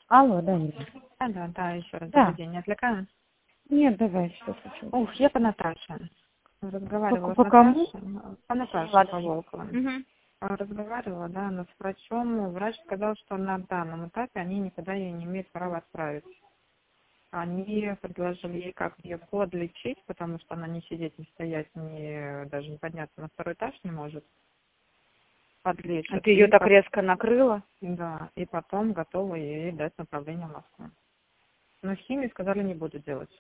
Алло, да, Юля. Да, еще раз. Да. Добрый день, не отвлекаю? Нет, давай, что случилось? Ух, я по Наташе. Разговаривала с По кому? Наташей. По Наташе, Ладно. по Волковым. Угу. Разговаривала, да, но с врачом. Врач сказал, что на данном этапе они никогда ее не имеют права отправить. Они предложили ей как ее подлечить, потому что она не сидеть, не стоять, даже не подняться на второй этаж не может. А Подлечат. ты ее так резко накрыла? Да, и потом готовы ей дать направление в Москву. Но химию сказали, не буду делать.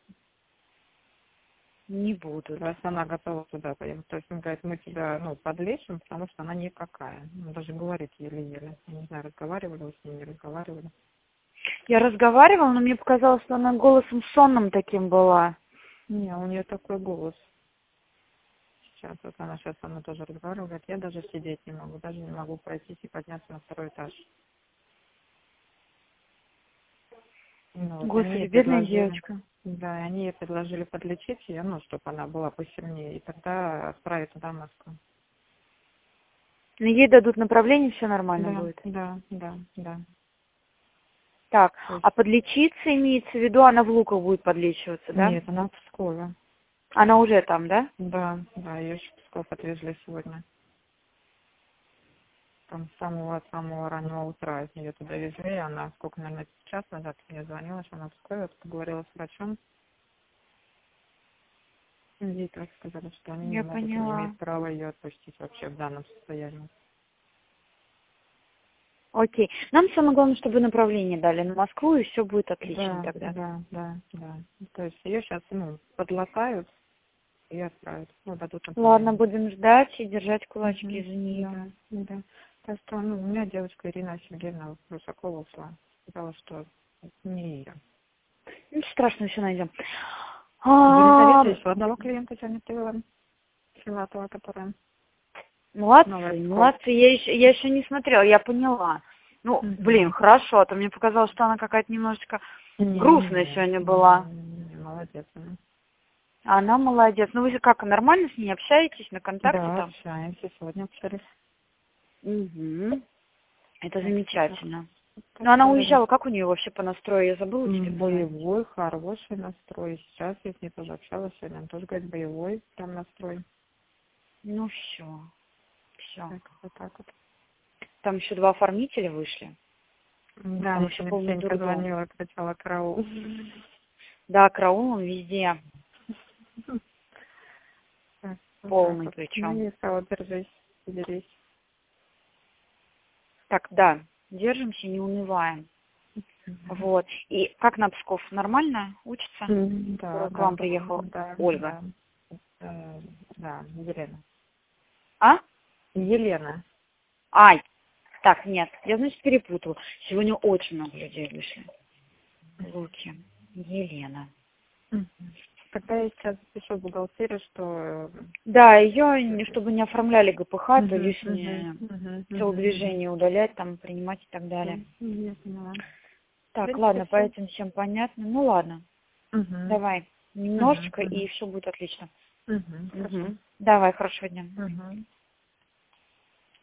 Не будут. Раз она готова туда поехать. То есть он говорит, мы тебя подлечим, потому что она никакая. Он даже говорит еле-еле. Я не знаю, разговаривали вы с ней, не разговаривали. Я разговаривала, но мне показалось, что она голосом сонным таким была. Не, у нее такой голос. Сейчас, вот она сейчас со мной тоже разговаривала, говорит, я даже сидеть не могу, даже не могу пройтись и подняться на второй этаж. Ну, вот, они Господи, ей бедная предложили, девочка. да, и они ей предложили подлечить ее, чтобы она была посильнее, и тогда отправить туда в Москву. Но ей дадут направление, все нормально Да, будет. да. Так, То есть, а подлечиться имеется в виду, она в Луках будет подлечиваться, да? нет, она в Пскове. Она уже там, да? Да, ее еще в Псков отвезли сегодня. Там с самого раннего утра ее туда везли, она сколько, наверное, час назад мне звонила, что она в Пскове, вот поговорила с врачом. Ей так сказали, что они не Я могут, не поняла. имеют права ее отпустить вообще в данном состоянии. Окей. Нам самое главное, чтобы направление дали на Москву, и все будет отлично тогда. Да. То есть ее сейчас, подлатают и отправят. Дадут Ладно, направление. будем ждать и держать кулачки за нее. Да. Так что, у меня девочка Ирина Сергеевна Русакова ушла. Сказала, что не ее. Ничего страшного, все найдем. Елизавета еще одного клиента сегодня привела. Филатова, которая новая Молодцы, Псков. молодцы. Я еще не смотрела, я поняла. Ну, блин, хорошо, а то мне показалось, что она какая-то немножечко грустная сегодня была. Молодец она. Она молодец. Ну, вы же как, нормально с ней общаетесь, на контакте Да, там? общаемся, сегодня общались. Угу. Это Так что так. замечательно. Но она уезжала, как у нее вообще по настрою? Я забыла тебе позвонить. Боевой, хороший настрой. Сейчас я с ней тоже общалась сегодня. Она тоже говорит, боевой прям настрой. Ну, все. Все. Так вот. Там еще 2 оформителя вышли. Да, Там мне еще сегодня полный Ксенька дурдом. звонила, кричала караул. Да, караул он везде. Так, вот так Полный вот. причем. Я сказала, держись, берись. Так, да, держимся, не унываем. Вот. И как на Псков? Нормально учится? Да, К вам приехала Ольга. Да, Елена. А? Елена. Ай, так, нет, я, значит, перепутала. Сегодня очень много людей вышли. Луки. Елена. Тогда я сейчас пишу в бухгалтерию, что... Да, ее, чтобы не оформляли ГПХ, то лишнее телодвижение удалять, там, принимать и так далее. Я поняла. Так, ладно, по этим всем понятно. Ну, ладно. Давай, немножечко, и все будет отлично. Хорошо. Давай, хорошего дня.